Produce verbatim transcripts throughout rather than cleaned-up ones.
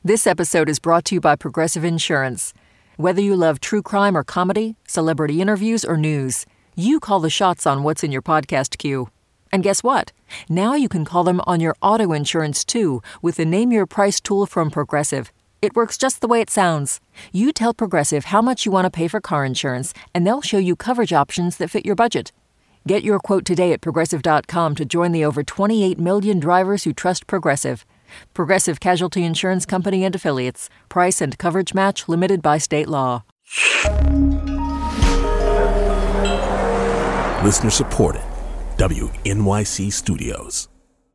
This episode is brought to you by Progressive Insurance. Whether you love true crime or comedy, celebrity interviews or news, you call the shots on what's in your podcast queue. And guess what? Now you can call them on your auto insurance too with the Name Your Price tool from Progressive. It works just the way it sounds. You tell Progressive how much you want to pay for car insurance, and they'll show you coverage options that fit your budget. Get your quote today at Progressive dot com to join the over twenty-eight million drivers who trust Progressive. Progressive Casualty Insurance Company and Affiliates. Price and coverage match limited by state law. Listener supported. W N Y C Studios.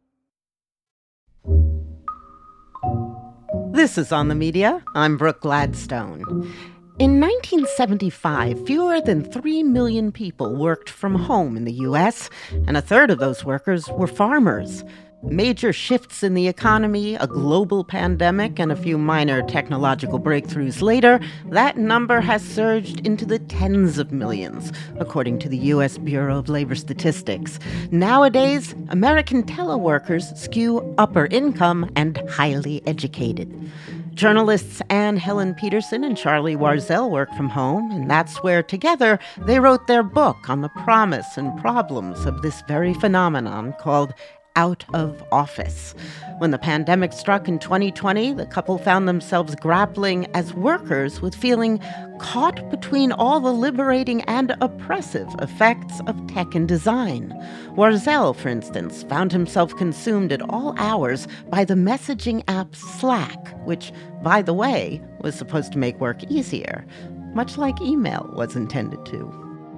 This is On the Media. I'm Brooke Gladstone. In nineteen seventy-five, fewer than three million people worked from home in the U S, and a third of those workers were farmers. Major shifts in the economy, a global pandemic, and a few minor technological breakthroughs later, that number has surged into the tens of millions, according to the U S Bureau of Labor Statistics. Nowadays, American teleworkers skew upper income and highly educated. Journalists Anne Helen Peterson and Charlie Warzel work from home, and that's where, together, they wrote their book on the promise and problems of this very phenomenon called Out of Office. When the pandemic struck in twenty twenty, the couple found themselves grappling as workers with feeling caught between all the liberating and oppressive effects of tech and design. Warzel, for instance, found himself consumed at all hours by the messaging app Slack, which, by the way, was supposed to make work easier, much like email was intended to.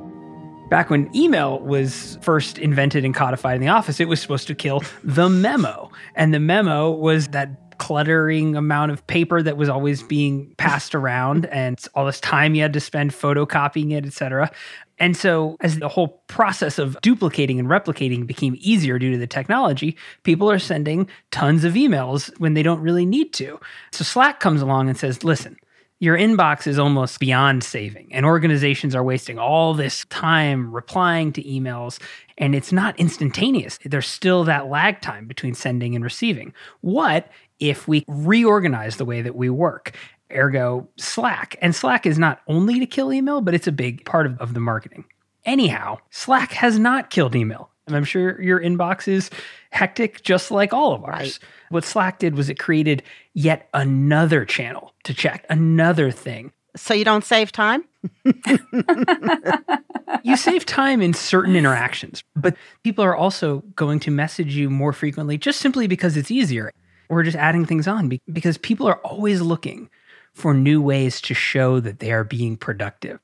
Back when email was first invented and codified in the office, it was supposed to kill the memo. And the memo was that cluttering amount of paper that was always being passed around and all this time you had to spend photocopying it, et cetera. And so as the whole process of duplicating and replicating became easier due to the technology, people are sending tons of emails when they don't really need to. So Slack comes along and says, listen, your inbox is almost beyond saving, and organizations are wasting all this time replying to emails, and it's not instantaneous. There's still that lag time between sending and receiving. What if we reorganize the way that we work? Ergo, Slack. And Slack is not only to kill email, but it's a big part of, of the marketing. Anyhow, Slack has not killed email. And I'm sure your inbox is hectic just like all of ours. Right. What Slack did was it created yet another channel to check, another thing. So you don't save time? You save time in certain interactions, but people are also going to message you more frequently just simply because it's easier. We're just adding things on because people are always looking for new ways to show that they are being productive.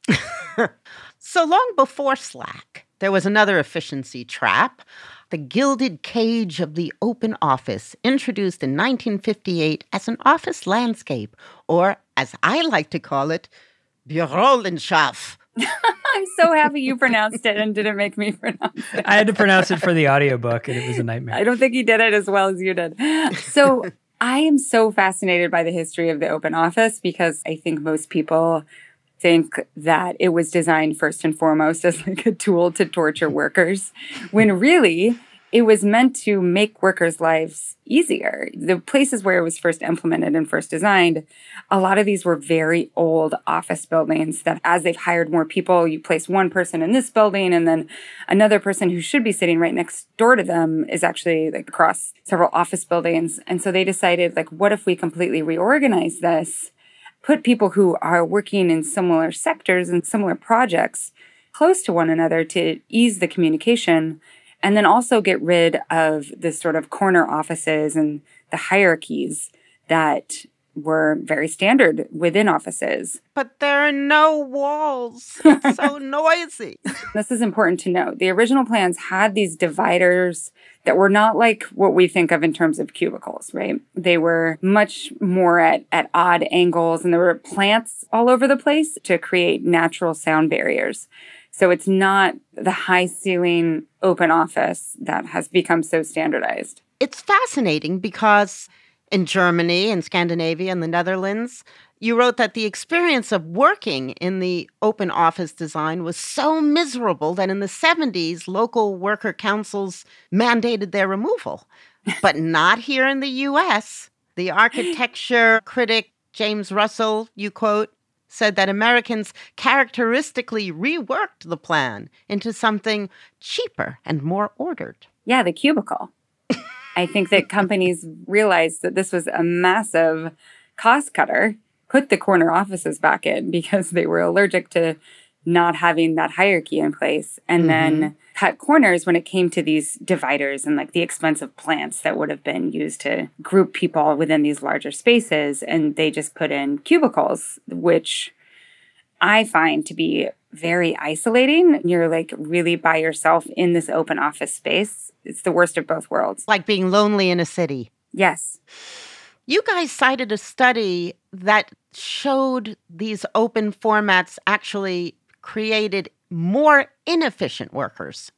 So long before Slack, there was another efficiency trap. The Gilded Cage of the Open Office, introduced in nineteen fifty-eight as an office landscape, or, as I like to call it, Bürolandschaft. I'm so happy you pronounced it and didn't make me pronounce it. I had to pronounce it for the audiobook, and it was a nightmare. I don't think you did it as well as you did. So I am so fascinated by the history of the open office because I think most people think that it was designed first and foremost as like a tool to torture workers, when really it was meant to make workers' lives easier. The places where it was first implemented and first designed, a lot of these were very old office buildings that as they've hired more people, you place one person in this building and then another person who should be sitting right next door to them is actually like across several office buildings. And so they decided, like, what if we completely reorganize this, put people who are working in similar sectors and similar projects close to one another to ease the communication, and then also get rid of this sort of corner offices and the hierarchies that were very standard within offices. But there are no walls. It's so noisy. This is important to note. The original plans had these dividers that were not like what we think of in terms of cubicles, right? They were much more at, at odd angles, and there were plants all over the place to create natural sound barriers. So it's not the high ceiling open office that has become so standardized. It's fascinating because in Germany and Scandinavia and the Netherlands, you wrote that the experience of working in the open office design was so miserable that in the seventies, local worker councils mandated their removal. But not here in the U S. The architecture critic James Russell, you quote, said that Americans characteristically reworked the plan into something cheaper and more ordered. Yeah, the cubicle. I think that companies realized that this was a massive cost cutter, put the corner offices back in because they were allergic to not having that hierarchy in place, and mm-hmm. then cut corners when it came to these dividers and like the expensive plants that would have been used to group people within these larger spaces. And they just put in cubicles, which I find to be very isolating. You're like really by yourself in this open office space. It's the worst of both worlds. Like being lonely in a city. Yes. You guys cited a study that showed these open formats actually created more inefficient workers.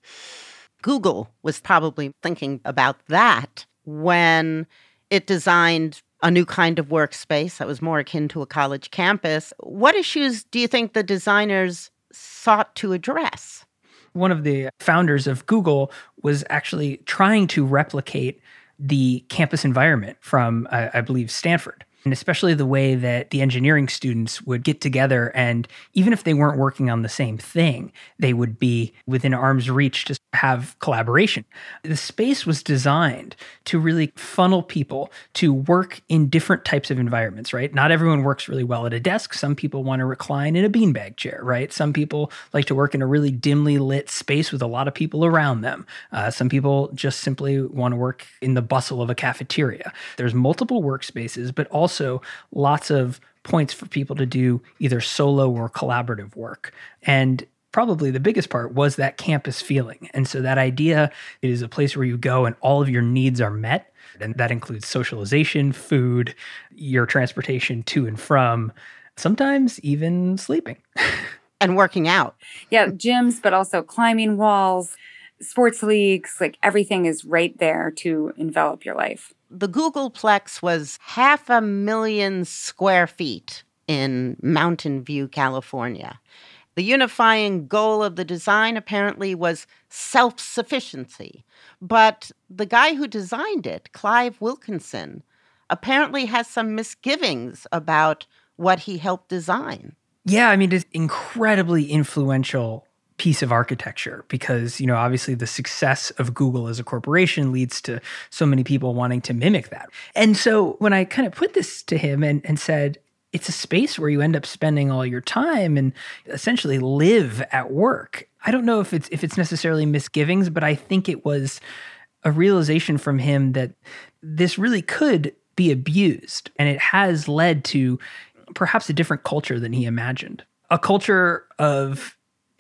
Google was probably thinking about that when it designed a new kind of workspace that was more akin to a college campus. What issues do you think the designers sought to address? One of the founders of Google was actually trying to replicate the campus environment from, uh, I believe, Stanford. And especially the way that the engineering students would get together, and even if they weren't working on the same thing, they would be within arm's reach to have collaboration. The space was designed to really funnel people to work in different types of environments, right? Not everyone works really well at a desk. Some people want to recline in a beanbag chair, right? Some people like to work in a really dimly lit space with a lot of people around them. Uh, some people just simply want to work in the bustle of a cafeteria. There's multiple workspaces, but also Also, lots of points for people to do either solo or collaborative work. And probably the biggest part was that campus feeling. And so that idea, it is a place where you go and all of your needs are met. And that includes socialization, food, your transportation to and from, sometimes even sleeping. And working out. Yeah, gyms, but also climbing walls, sports leagues, like everything is right there to envelop your life. The Googleplex was half a million square feet in Mountain View, California. The unifying goal of the design apparently was self-sufficiency. But the guy who designed it, Clive Wilkinson, apparently has some misgivings about what he helped design. Yeah, I mean, it's incredibly influential piece of architecture because, you know, obviously the success of Google as a corporation leads to so many people wanting to mimic that. And so when I kind of put this to him and, and said, it's a space where you end up spending all your time and essentially live at work. I don't know if it's if it's necessarily misgivings, but I think it was a realization from him that this really could be abused. And it has led to perhaps a different culture than he imagined. A culture of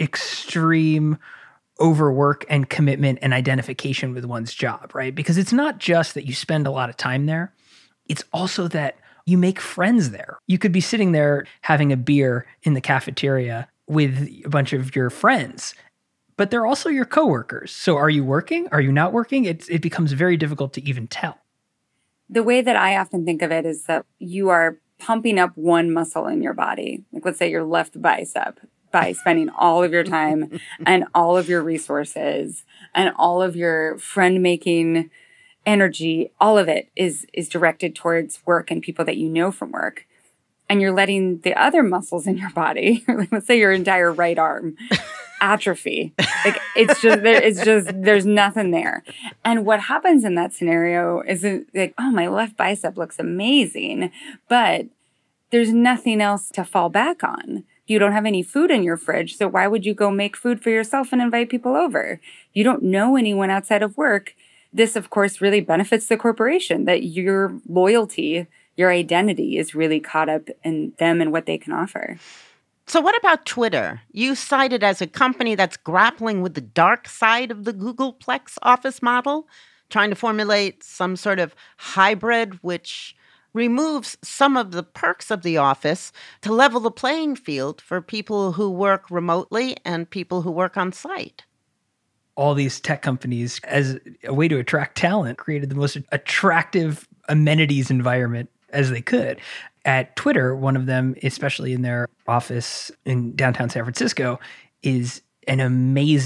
extreme overwork and commitment and identification with one's job, right? Because it's not just that you spend a lot of time there. It's also that you make friends there. You could be sitting there having a beer in the cafeteria with a bunch of your friends, but they're also your coworkers. So are you working? Are you not working? It's, it becomes very difficult to even tell. The way that I often think of it is that you are pumping up one muscle in your body. Like let's say your left bicep, by spending all of your time and all of your resources and all of your friend-making energy, all of it is is directed towards work and people that you know from work. And you're letting the other muscles in your body, let's say your entire right arm, atrophy. Like it's just, there, it's just, there's nothing there. And what happens in that scenario is like, oh, my left bicep looks amazing, but there's nothing else to fall back on. You don't have any food in your fridge, so why would you go make food for yourself and invite people over? You don't know anyone outside of work. This, of course, really benefits the corporation, that your loyalty, your identity is really caught up in them and what they can offer. So what about Twitter? You cite it as a company that's grappling with the dark side of the Googleplex office model, trying to formulate some sort of hybrid which removes some of the perks of the office to level the playing field for people who work remotely and people who work on site. All these tech companies, as a way to attract talent, created the most attractive amenities environment as they could. At Twitter, one of them, especially in their office in downtown San Francisco, is an amazing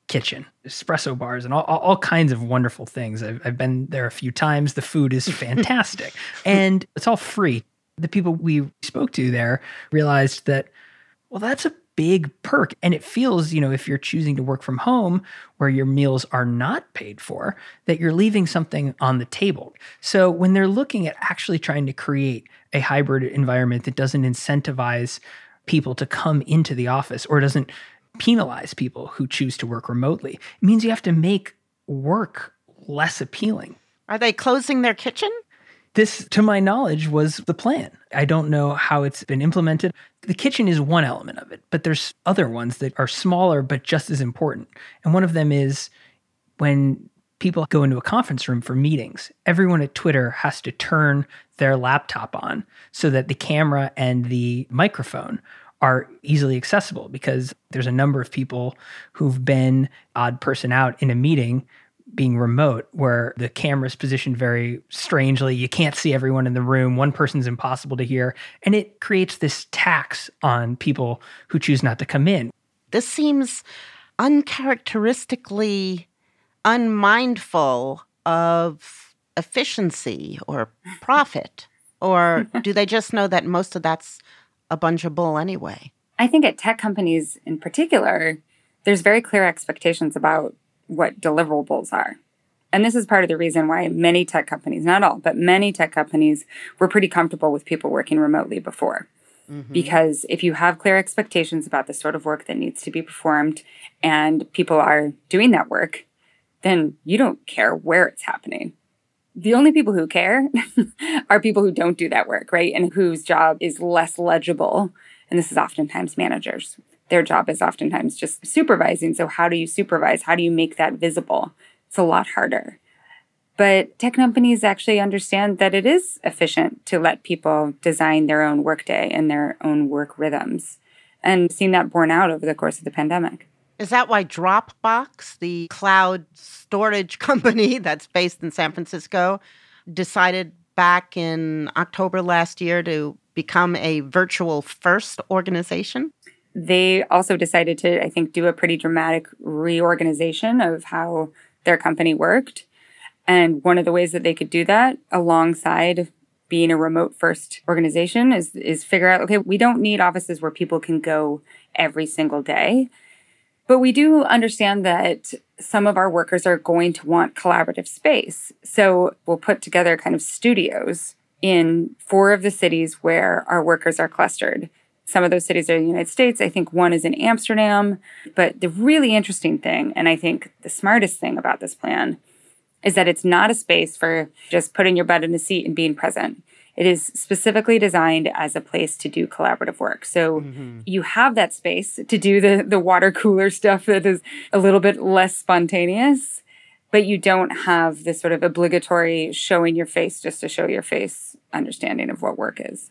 kitchen, espresso bars, and all, all, all kinds of wonderful things. I've, I've been there a few times. The food is fantastic and it's all free. The people we spoke to there realized that, well, that's a big perk. And it feels, you know, if you're choosing to work from home where your meals are not paid for, that you're leaving something on the table. So when they're looking at actually trying to create a hybrid environment that doesn't incentivize people to come into the office or doesn't penalize people who choose to work remotely, it means you have to make work less appealing. Are they closing their kitchen? This, to my knowledge, was the plan. I don't know how it's been implemented. The kitchen is one element of it, but there's other ones that are smaller but just as important. And one of them is when people go into a conference room for meetings, everyone at Twitter has to turn their laptop on so that the camera and the microphone are easily accessible, because there's a number of people who've been odd person out in a meeting being remote where the camera's positioned very strangely. You can't see everyone in the room. One person's impossible to hear. And it creates this tax on people who choose not to come in. This seems uncharacteristically unmindful of efficiency or profit. Or do they just know that most of that's a bunch of bull anyway? I think at tech companies in particular, there's very clear expectations about what deliverables are. And this is part of the reason why many tech companies, not all, but many tech companies were pretty comfortable with people working remotely before. Mm-hmm. Because if you have clear expectations about the sort of work that needs to be performed and people are doing that work, then you don't care where it's happening. The only people who care are people who don't do that work, right? And whose job is less legible. And this is oftentimes managers. Their job is oftentimes just supervising. So how do you supervise? How do you make that visible? It's a lot harder. But tech companies actually understand that it is efficient to let people design their own workday and their own work rhythms, and seen that borne out over the course of the pandemic. Is that why Dropbox, the cloud storage company that's based in San Francisco, decided back in October last year to become a virtual first organization? They also decided to, I think, do a pretty dramatic reorganization of how their company worked. And one of the ways that they could do that alongside being a remote first organization is, is figure out, okay, we don't need offices where people can go every single day. But we do understand that some of our workers are going to want collaborative space. So we'll put together kind of studios in four of the cities where our workers are clustered. Some of those cities are in the United States. I think one is in Amsterdam. But the really interesting thing, and I think the smartest thing about this plan, is that it's not a space for just putting your butt in a seat and being present. It is specifically designed as a place to do collaborative work. So mm-hmm. you have that space to do the, the water cooler stuff that is a little bit less spontaneous, but you don't have this sort of obligatory showing your face just to show your face understanding of what work is.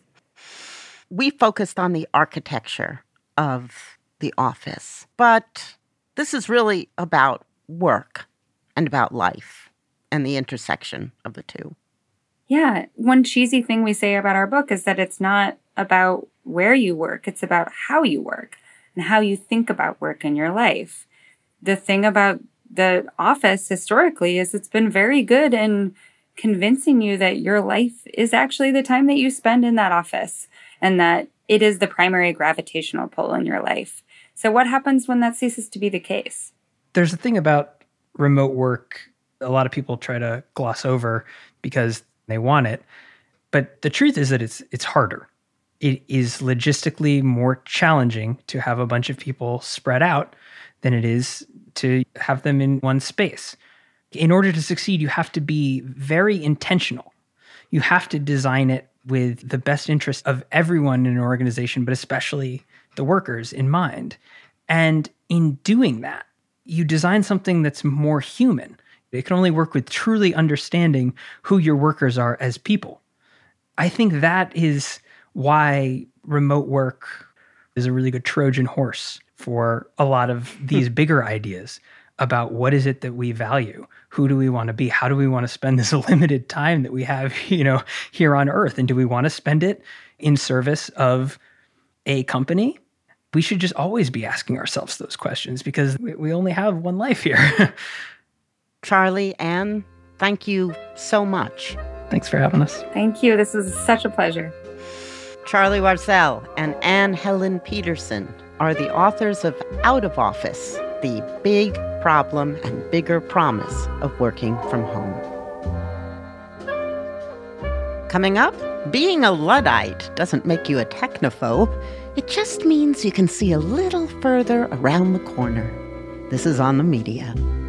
We focused on the architecture of the office, but this is really about work and about life and the intersection of the two. Yeah. One cheesy thing we say about our book is that it's not about where you work. It's about how you work and how you think about work in your life. The thing about the office historically is it's been very good in convincing you that your life is actually the time that you spend in that office and that it is the primary gravitational pull in your life. So what happens when that ceases to be the case? There's a thing about remote work a lot of people try to gloss over because they want it. But the truth is that it's it's harder. It is logistically more challenging to have a bunch of people spread out than it is to have them in one space. In order to succeed, you have to be very intentional. You have to design it with the best interest of everyone in an organization, but especially the workers in mind. And in doing that, you design something that's more human. It can only work with truly understanding who your workers are as people. I think that is why remote work is a really good Trojan horse for a lot of these bigger ideas about what is it that we value? Who do we want to be? How do we want to spend this limited time that we have, you know, here on Earth? And do we want to spend it in service of a company we should just always be asking ourselves those questions because we, we only have one life here. Charlie, Anne, thank you so much. Thanks for having us. Thank you. This was such a pleasure. Charlie Warzel and Anne Helen Peterson are the authors of Out of Office, The Big Problem and Bigger Promise of Working from Home. Coming up, being a Luddite doesn't make you a technophobe. It just means you can see a little further around the corner. This is On the Media.